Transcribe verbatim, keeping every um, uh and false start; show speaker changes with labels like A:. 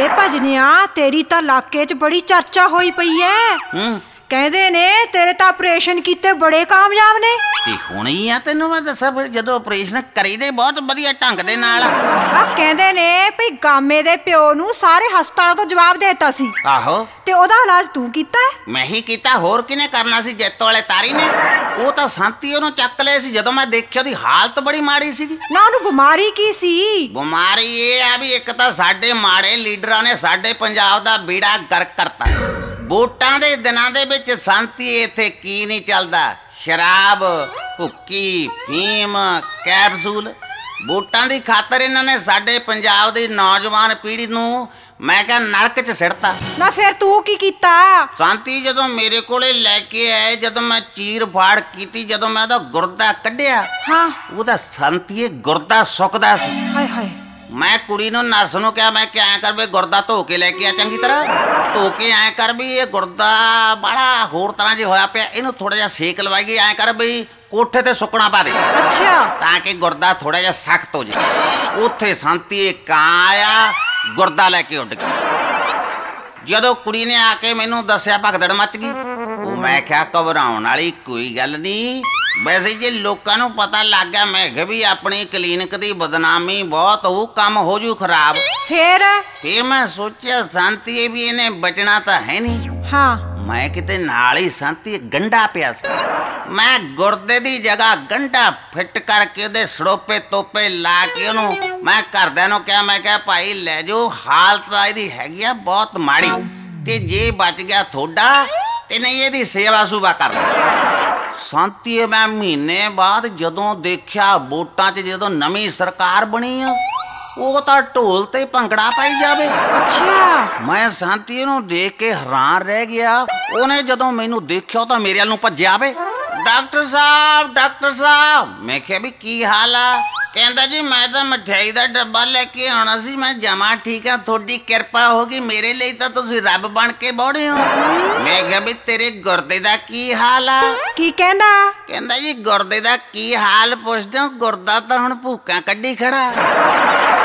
A: ਵੇ ਭਜਨਿਆ, ਤੇਰੀ ਤਾਂ ਇਲਾਕੇ 'ਚ ਬੜੀ ਚਰਚਾ ਹੋਈ ਪਈ ਐ।
B: ਹੂੰ
A: ਕਹਿੰਦੇ ਨੇ ਤੇਰੇ ਤਾਂ ਆਪਰੇਸ਼ਨ ਕੀਤੇ ਬੜੇ ਕਾਮਯਾਬ ਨੇ।
B: ਤੇ ਹੁਣ ਹੀ ਆ ਤੈਨੂੰ ਮੈਂ ਦੱਸਾਂ, ਫਿਰ ਜਦੋਂ ਆਪਰੇਸ਼ਨ ਕਰੀਦੇ ਬਹੁਤ ਵਧੀਆ ਢੰਗ ਦੇ ਨਾਲ।
A: ਆ ਕਹਿੰਦੇ ਨੇ ਭਈ ਗਾਮੇ ਦੇ ਪਿਓ ਨੂੰ ਸਾਰੇ ਹਸਪਤਾਲਾਂ ਤੋਂ ਜਵਾਬ ਦੇ ਦਿੱਤਾ ਸੀ।
B: ਆਹੋ,
A: ਤੇ ਉਹਦਾ ਇਲਾਜ ਤੂੰ ਕੀਤਾ?
B: ਮੈਂ ਹੀ ਕੀਤਾ, ਹੋਰ ਕਿਹਨੇ ਕਰਨਾ ਸੀ? ਜੈਤੋ ਵਾਲੇ ਤਾਰੀ ਨੇ। ਉਹ ਤਾਂ ਸੰਤੀ ਉਹਨੂੰ ਚੱਕ ਲਿਆ ਸੀ ਜਦੋਂ ਮੈਂ ਦੇਖਿਆ ਉਹਦੀ ਹਾਲਤ ਬੜੀ ਮਾੜੀ ਸੀਗੀ।
A: ਨਾ ਉਹਨੂੰ ਬਿਮਾਰੀ ਕੀ ਸੀ?
B: ਬਿਮਾਰੀ ਇਹ ਆ ਵੀ ਇੱਕ ਤਾਂ ਸਾਡੇ ਮਾੜੇ ਲੀਡਰਾਂ ਨੇ ਸਾਡੇ ਪੰਜਾਬ ਦਾ ਬੀੜਾ ਗਰਕ ਕਰਤਾ। ਵੋਟਾਂ ਦੇ ਦਿਨਾਂ ਦੇ ਵਿੱਚ ਸੰਤੀ ਇੱਥੇ ਕੀ ਨਹੀਂ ਚੱਲਦਾ? ਸ਼ਰਾਬ, ਭੁੱਕੀ, ਫੀਮ, ਕੈਪਸੂਲ। ਵੋਟਾਂ ਦੀ ਖਾਤਰ ਇਹਨਾਂ ਨੇ ਸਾਡੇ ਪੰਜਾਬ ਦੀ ਨੌਜਵਾਨ ਪੀੜ੍ਹੀ ਨੂੰ ਮੈਂ ਕਿਹਾ ਨਰਕ 'ਚ ਸਿੱਟਤਾ।
A: ਨਾ ਫਿਰ ਤੂੰ ਕੀ ਕੀਤਾ?
B: ਸੰਤੀ ਜਦੋਂ ਮੇਰੇ ਕੋਲੇ ਲੈ ਕੇ ਆਏ, ਜਦੋਂ ਮੈਂ ਚੀਰ ਫਾੜ ਕੀਤੀ, ਜਦੋਂ ਮੈਂ ਉਹਦਾ ਗੁਰਦਾ ਕੱਢਿਆ,
A: ਹਾਂ,
B: ਉਹਦਾ ਸੰਤੀਏ ਗੁਰਦਾ ਸੁੱਕਦਾ ਸੀ।
A: ਹਾਏ ਹਾਏ।
B: ਮੈਂ ਕੁੜੀ ਨੂੰ ਨਰਸ ਨੂੰ ਕਿਹਾ, ਮੈਂ ਕਿਹਾ ਐਂ ਕਰ ਵੀ ਗੁਰਦਾ ਧੋ ਕੇ ਲੈ ਕੇ ਆ, ਚੰਗੀ ਤਰ੍ਹਾਂ ਧੋ ਕੇ। ਐਂ ਕਰ ਵੀ ਇਹ ਗੁਰਦਾ ਬੜਾ ਹੋਰ ਤਰ੍ਹਾਂ ਜਿਹਾ ਹੋਇਆ ਪਿਆ, ਇਹਨੂੰ ਥੋੜਾ ਜਿਹਾ ਸੇਕ ਲਵਾਈਏ। ਐਂ ਕਰ ਵੀ ਕੋਠੇ ਤੇ ਸੁੱਕਣਾ ਪਾ ਦੇ,
A: ਅੱਛਾ,
B: ਤਾਂ ਕਿ ਗੁਰਦਾ ਥੋੜਾ ਜਿਹਾ ਸਖਤ ਹੋ ਜਾਏ। ਉੱਥੇ ਸੰਤੀ ਕਾਂ ਆਇਆ, ਗੁਰਦਾ ਲੈ ਕੇ ਉੱਡ ਗਿਆ। ਜਦੋਂ ਕੁੜੀ ਨੇ ਆ ਕੇ ਮੈਨੂੰ ਦੱਸਿਆ, ਭਗਦੜ ਮੱਚ ਗਈ। ਉਹ ਮੈਂ ਕਿਹਾ ਘਬਰਾਉਣ ਵਾਲੀ ਕੋਈ ਗੱਲ ਨਹੀਂ, ਵੈਸੇ ਜੇ ਲੋਕਾਂ ਨੂੰ ਪਤਾ ਲੱਗ ਗਿਆ, ਮੈਂ ਕਿਹਾ ਵੀ ਆਪਣੀ ਕਲੀਨਿਕ ਦੀ ਬਦਨਾਮੀ ਬਹੁਤ ਹੋਊ, ਕੰਮ ਹੋ ਜੂ ਖਰਾਬ।
A: ਫੇਰ?
B: ਫਿਰ ਮੈਂ ਸੋਚਿਆ ਸੰਤੀ ਵੀ ਇਹਨੇ ਬਚਣਾ ਤਾਂ ਹੈ ਨਹੀਂ।
A: ਹਾਂ,
B: ਮੈਂ ਕਿਤੇ ਨਾਲ ਹੀ ਸੰਤੀ ਗੰਢਾ ਪਿਆ ਸੀ, ਮੈਂ ਗੁਰਦੇ ਦੀ ਜਗ੍ਹਾ ਗੰਢਾ ਫਿੱਟ ਕਰਕੇ ਉਹਦੇ ਸੜੋਪੇ ਤੋਪੇ ਲਾ ਕੇ ਉਹਨੂੰ ਮੈਂ ਘਰਦਿਆਂ ਨੂੰ ਕਿਹਾ, ਮੈਂ ਕਿਹਾ ਭਾਈ ਲੈ ਜਾਓ, ਹਾਲਤ ਤਾਂ ਇਹਦੀ ਹੈਗੀ ਆ ਬਹੁਤ ਮਾੜੀ, ਤੇ ਜੇ ਬਚ ਗਿਆ ਥੋੜਾ ਤੇ ਨਹੀਂ ਇਹਦੀ ਸੇਵਾ ਸੁਭਾ ਕਰ ਲਓ। ਸੰਤੀ ਮੈਂ ਮਹੀਨੇ ਬਾਅਦ ਜਦੋਂ ਦੇਖਿਆ, ਵੋਟਾਂ 'ਚ ਜਦੋਂ ਨਵੀਂ ਸਰਕਾਰ ਬਣੀ ਆ, ਉਹ ਤਾਂ ਢੋਲ ਤੇ ਭੰਗੜਾ ਪਾਈ ਜਾਵੇ।
A: ਅੱਛਾ।
B: ਮੈਂ ਸੰਤੀ ਨੂੰ ਦੇਖ ਕੇ ਹੈਰਾਨ ਰਹਿ ਗਿਆ। ਉਹਨੇ ਜਦੋਂ ਮੈਨੂੰ ਦੇਖਿਆ ਤਾਂ ਮੇਰੇ ਵੱਲ ਨੂੰ ਭੱਜਿਆ ਵੇ, ਡਾਕਟਰ ਸਾਹਿਬ, ਡਾਕਟਰ ਸਾਹਿਬ। ਮੈਂ ਕਿਹਾ ਵੀ ਕੀ ਹਾਲ ਆ? ਕਹਿੰਦਾ ਜੀ ਮੈਂ ਤਾਂ ਮਠਿਆਈ ਦਾ ਡੱਬਾ ਲੈ ਕੇ ਆਉਣਾ ਸੀ, ਮੈਂ ਜਮਾ ਠੀਕ ਆ, ਤੁਹਾਡੀ ਕਿਰਪਾ ਹੋ ਗਈ, ਮੇਰੇ ਲਈ ਤਾਂ ਤੁਸੀਂ ਰੱਬ ਬਣ ਕੇ ਬੋੜੇ ਹੋ। ਮੈਂ ਕਿਹਾ ਵੀ ਤੇਰੇ ਗੁਰਦੇ ਦਾ ਕੀ ਹਾਲ ਆ?
A: ਕੀ ਕਹਿੰਦਾ?
B: ਕਹਿੰਦਾ ਜੀ ਗੁਰਦੇ ਦਾ ਕੀ ਹਾਲ ਪੁੱਛਦੇ ਹੋ, ਗੁਰਦਾ ਤਾਂ ਹੁਣ ਭੂਕਾਂ ਕੱਢੀ ਖੜਾ।